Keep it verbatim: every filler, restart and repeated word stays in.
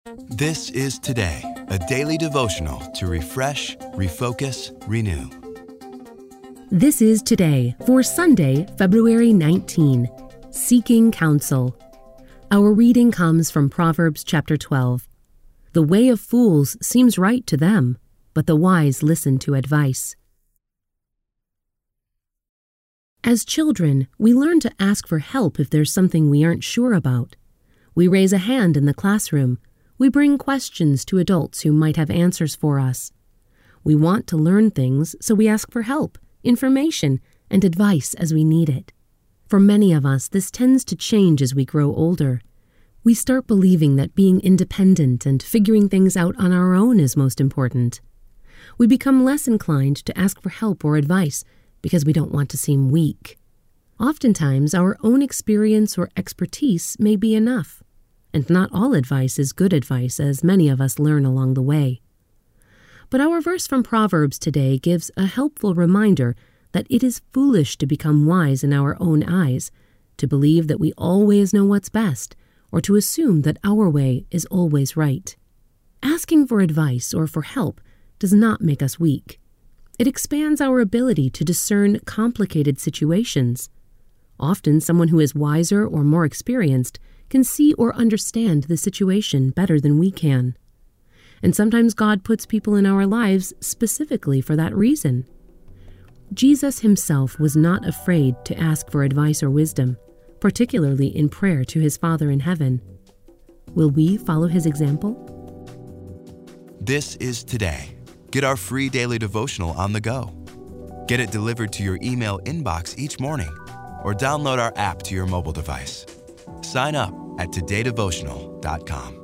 This is Today, a daily devotional to refresh, refocus, renew. This is Today for Sunday, February nineteenth, Seeking Counsel. Our reading comes from Proverbs chapter twelve. The way of fools seems right to them, but the wise listen to advice. As children, we learn to ask for help if there's something we aren't sure about. We raise a hand in the classroom. We bring questions to adults who might have answers for us. We want to learn things, so we ask for help, information, and advice as we need it. For many of us, this tends to change as we grow older. We start believing that being independent and figuring things out on our own is most important. We become less inclined to ask for help or advice because we don't want to seem weak. Oftentimes, our own experience or expertise may be enough. And not all advice is good advice, as many of us learn along the way. But our verse from Proverbs today gives a helpful reminder that it is foolish to become wise in our own eyes, to believe that we always know what's best, or to assume that our way is always right. Asking for advice or for help does not make us weak. It expands our ability to discern complicated situations. Often, someone who is wiser or more experienced can see or understand the situation better than we can. And sometimes God puts people in our lives specifically for that reason. Jesus himself was not afraid to ask for advice or wisdom, particularly in prayer to his Father in heaven. Will we follow his example? This is Today. Get our free daily devotional on the go. Get it delivered to your email inbox each morning, or download our app to your mobile device. Sign up at today devotional dot com.